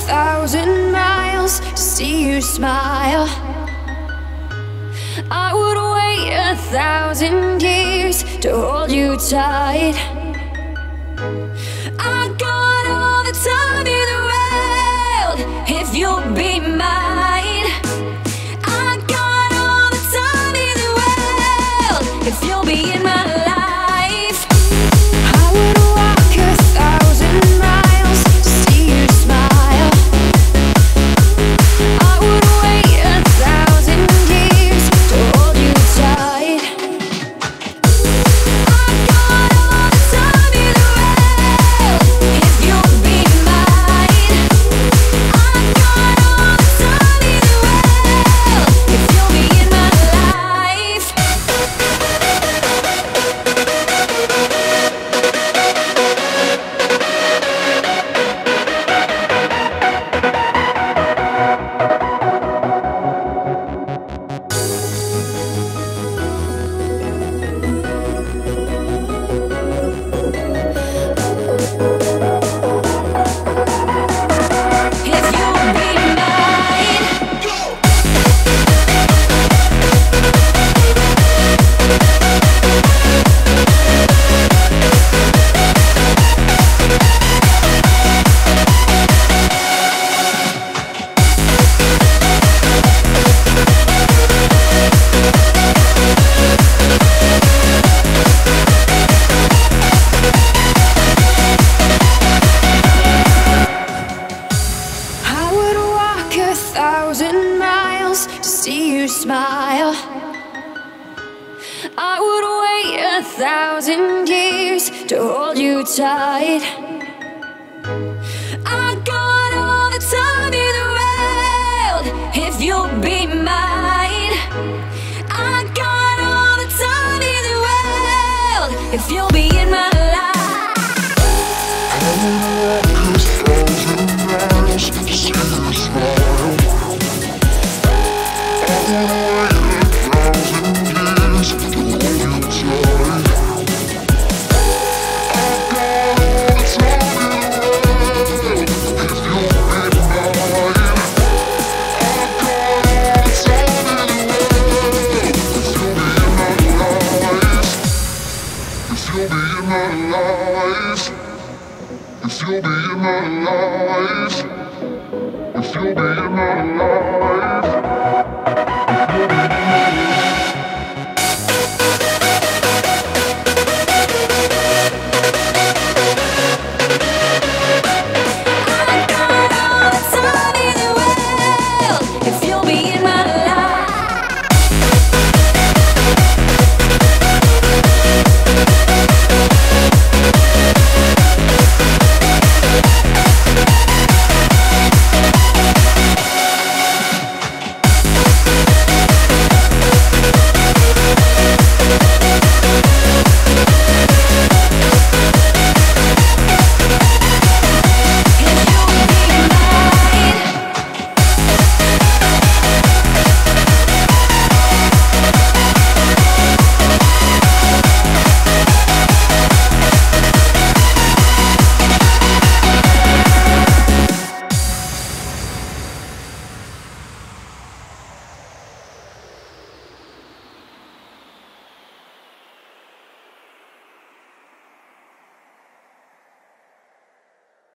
1,000 miles to see you smile. I would wait 1,000 years to hold you tight. I got all the time in the world if you'll be mine. I got all the time in the world if you'll be in my life. I would walk 1,000 miles to see you smile. I would wait 1,000 years to hold you tight. I got all the time in the world if you'll be mine. I got all the time in the world if you'll be in my life. If you'll be mine. I would walk 1,000 miles to see you smile. I would wait 1,000 years to hold you tight. I got all the time in the world if you'll be mine. I got all the time in the world if you'll be in my life. If you'll be in my life, if you'll be in my life.